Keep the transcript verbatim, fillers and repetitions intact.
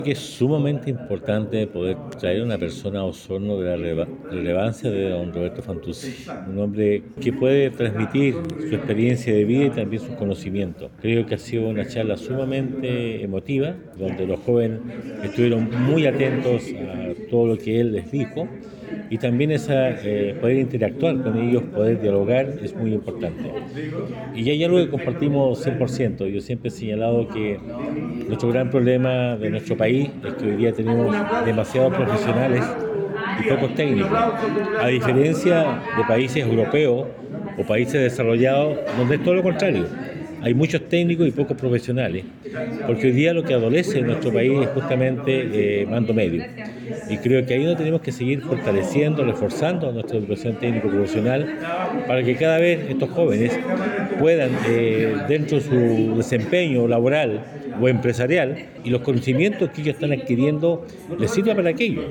Que es sumamente importante poder traer a una persona a Osorno de la rele- relevancia de don Roberto Fantuzzi, un hombre que puede transmitir su experiencia de vida y también sus conocimientos. Creo que ha sido una charla sumamente emotiva, donde los jóvenes estuvieron muy atentos a todo lo que él les dijo y también esa, eh, poder interactuar con ellos, poder dialogar es muy importante. Y hay algo que compartimos cien por ciento. Yo siempre he señalado que nuestro gran problema de nuestro país es que hoy día tenemos demasiados profesionales y pocos técnicos, a diferencia de países europeos o países desarrollados donde es todo lo contrario. Hay muchos técnicos y pocos profesionales, porque hoy día lo que adolece en nuestro país es justamente eh, mando medio. Y creo que ahí nos tenemos que seguir fortaleciendo, reforzando nuestra educación técnico-profesional para que cada vez estos jóvenes puedan, eh, dentro de su desempeño laboral o empresarial, y los conocimientos que ellos están adquiriendo les sirva para aquello.